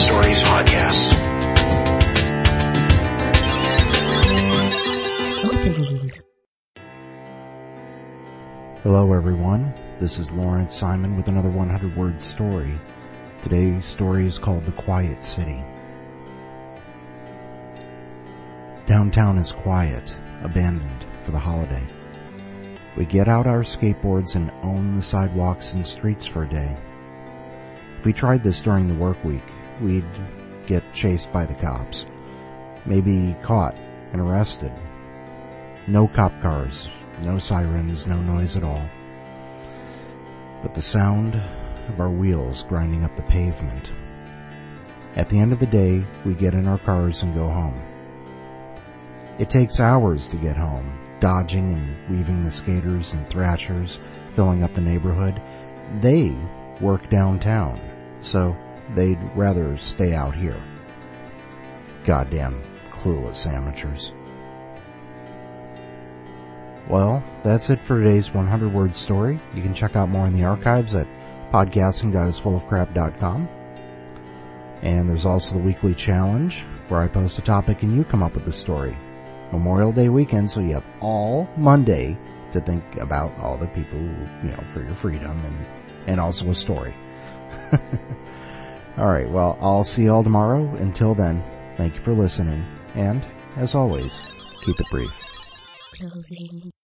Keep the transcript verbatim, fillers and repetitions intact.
Stories podcast. Hello everyone, this is Lawrence Simon with another one hundred word story. Today's story is called The Quiet City. Downtown is quiet, abandoned for the holiday. We get out our skateboards and own the sidewalks and streets for a day. If we tried this during the work week, we'd get chased by the cops, maybe caught and arrested. No cop cars, no sirens, no noise at all. But the sound of our wheels grinding up the pavement. At the end of the day, we get in our cars and go home. It takes hours to get home, dodging and weaving the skaters and thrashers, filling up the neighborhood. They work downtown, so they'd rather stay out here. Goddamn clueless amateurs. Well, that's it for today's one hundred word story. You can check out more in the archives at podcasting dot is full of crap dot com. And there's also the weekly challenge, where I post a topic and you come up with the story. Memorial Day weekend, so you have all Monday to think about all the people, you know, for your freedom and, and also a story. All right, well, I'll see you all tomorrow. Until then, thank you for listening. And, as always, keep it brief. Closing.